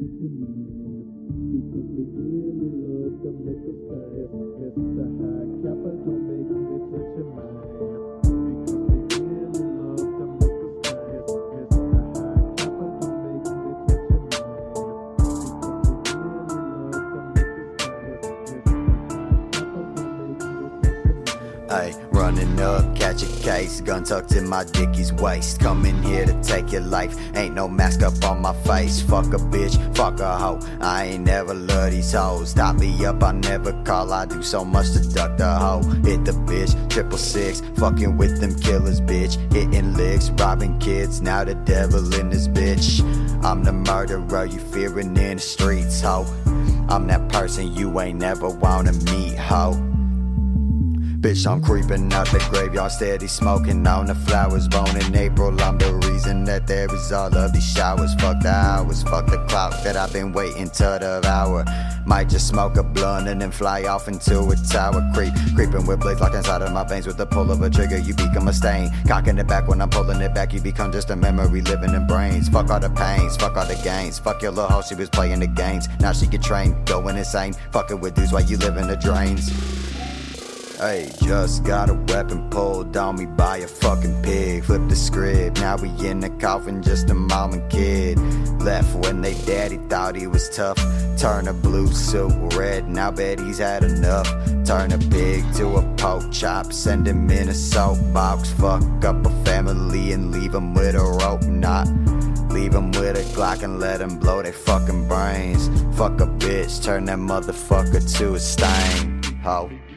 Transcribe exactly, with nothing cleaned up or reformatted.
your mind. Because we really love to make us fast. Mister High Capital, make me touch your mind. Because we really love to make us fast. Mister High Capital, make me touch your mind. Because we really love to make us fast. Mister High Capital, make me touch your mind. Ay, running up, catch a case, gun tucked in my dickie's waist. Come in here to take your life, ain't no mask up on my face. Fuck a bitch, fuck a hoe, I ain't never love these hoes. Stop me up, I never call, I do so much to duck the hoe. Hit the bitch, triple six, fucking with them killers, bitch. Hitting licks, robbing kids, now the devil in this bitch. I'm the murderer you fearing in the streets, ho. I'm that person you ain't never wanna meet, ho. Bitch, I'm creeping out the graveyard, steady smoking on the flowers. Born in April, I'm the reason that there is all of these showers. Fuck the hours, fuck the clock that I've been waiting to devour. Might just smoke a blunt and then fly off into a tower. Creep, creeping with blades locked inside of my veins. With the pull of a trigger, you become a stain. Cocking it back when I'm pulling it back, you become just a memory living in brains. Fuck all the pains, fuck all the gains. Fuck your little hoe, she was playing the games. Now she get trained, going insane. Fucking with dudes while you live in the drains. Hey, just got a weapon pulled on me by a fucking pig. Flip the script, now we in the coffin, just a mom and kid. Left when they daddy thought he was tough. Turn a blue suit red, now bet he's had enough. Turn a pig to a pork chop, send him in a soapbox. Fuck up a family and leave him with a rope knot. Leave him with a Glock and let him blow their fucking brains. Fuck a bitch, turn that motherfucker to a stain, ho.